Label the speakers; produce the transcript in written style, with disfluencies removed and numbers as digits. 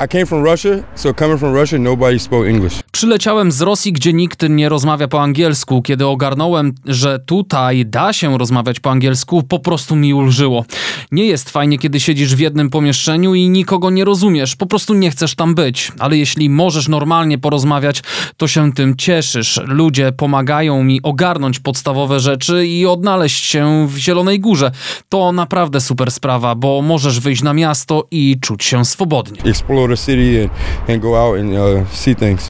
Speaker 1: I came from Russia, so coming from Russia, nobody spoke English.
Speaker 2: Przyleciałem z Rosji, gdzie nikt nie rozmawia po angielsku. Kiedy ogarnąłem, że tutaj da się rozmawiać po angielsku, po prostu mi ulżyło. Nie jest fajnie, kiedy siedzisz w jednym pomieszczeniu i nikogo nie rozumiesz. Po prostu nie chcesz tam być. Ale jeśli możesz normalnie porozmawiać, to się tym cieszysz. Ludzie pomagają mi ogarnąć podstawowe rzeczy i odnaleźć się w Zielonej Górze. To naprawdę super sprawa, bo możesz wyjść na miasto i czuć się swobodnie.
Speaker 1: Explore the city and go out and see things.